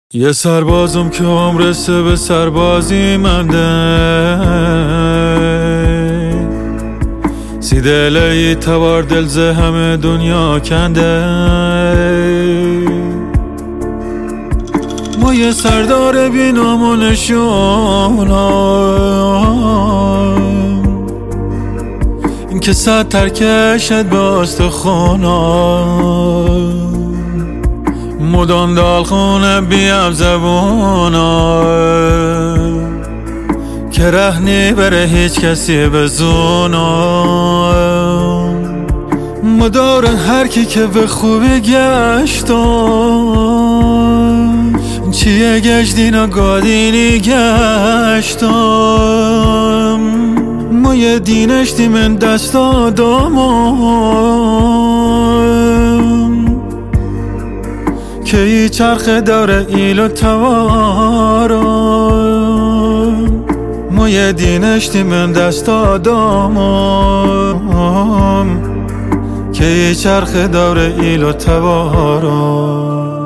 یه سربازم که عمرسه به سربازی منده، سیدلی تبار دلزه همه دنیا کنده. ما یه سردار بی نام و نشونم، این که صد ترکشت به استخونم، مدام دالخونه بیم زبونم، که رهنی بره هیچ کسی بزونم. مدار هر کی که به خوبی گشتم، چیه گشتین و گادینی گشتم. ما یه دینشتی من دست آدامم، که ای چرخ دور ایل و توارم. ما یه دینشتی من دست آدامم، که ای چرخ دور ایل و توارم.